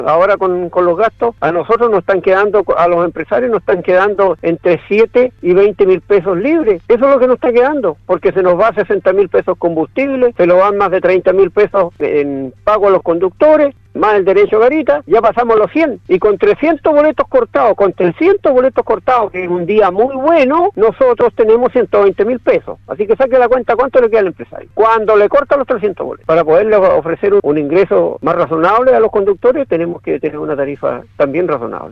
Ahora con los gastos, a nosotros nos están quedando, a los empresarios nos están quedando entre 7 y 20 mil pesos libres. Eso es lo que nos está quedando, porque se nos va 60 mil pesos combustible, se nos van más de 30 mil pesos en pago a los conductores, más el derecho a garita, ya pasamos los 100, y con 300 boletos cortados, que es un día muy bueno, nosotros tenemos 120 mil pesos, así que saque la cuenta cuánto le queda al empresario, cuando le cortan los 300 boletos, para poderle ofrecer un ingreso más razonable a los conductores, tenemos que tener una tarifa también razonable.